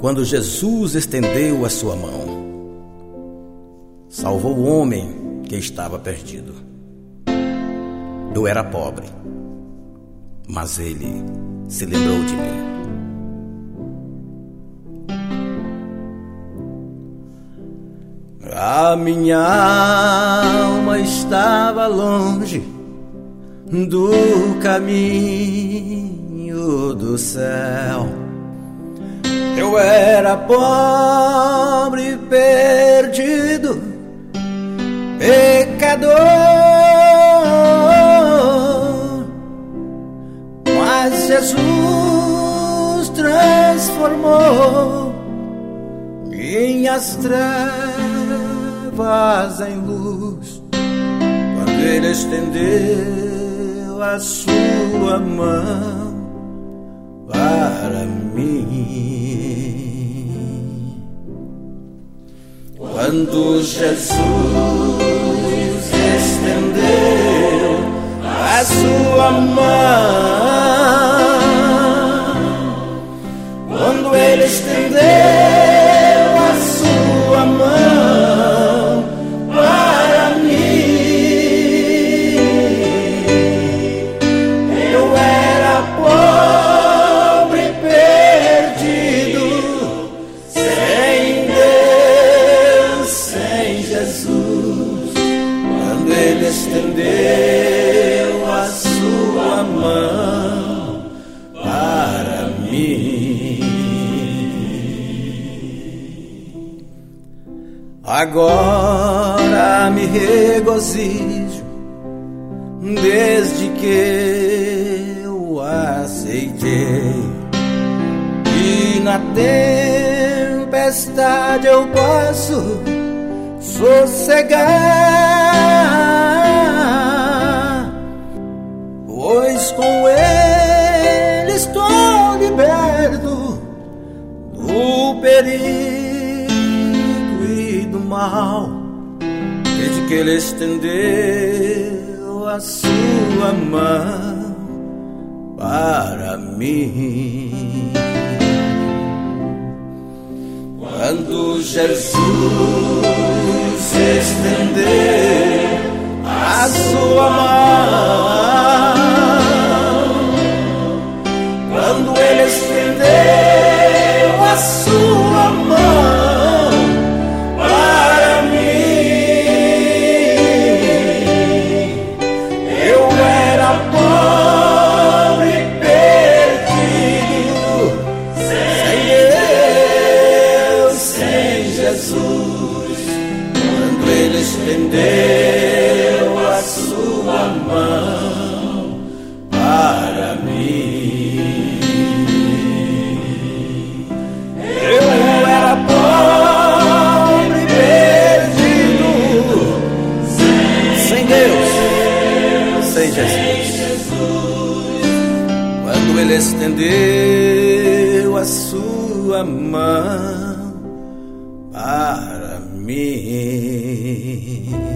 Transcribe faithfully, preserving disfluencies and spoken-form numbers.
quando Jesus estendeu a sua mão, salvou o homem que estava perdido. Eu era pobre, mas ele se lembrou de mim. A minha alma estava longe do caminho do céu. Eu era pobre, perdido, pecador, mas Jesus transformou minhas trevas em luz, quando Ele estendeu a sua mão para mim. Quando Jesus estendeu a sua mão, quando Ele estendeu a sua mão para mim, eu era pobre, perdido, sem Deus, sem Jesus. Quando Ele estendeu a sua mão para mim, agora me regozijo, desde que eu aceitei, e na tempestade eu posso sossegar, pois com Ele estou liberto do perigo mal, desde que Ele estendeu a sua mão para mim. Quando Jesus estendeu a sua mão, quando Ele estendeu a sua mão para mim, eu era pobre, perdido, sem Deus, sem Jesus. Quando Ele estendeu a sua mão para mim, eu era pobre, perdido, sem Deus, sem Jesus. Quando Ele estendeu a sua mão para mim.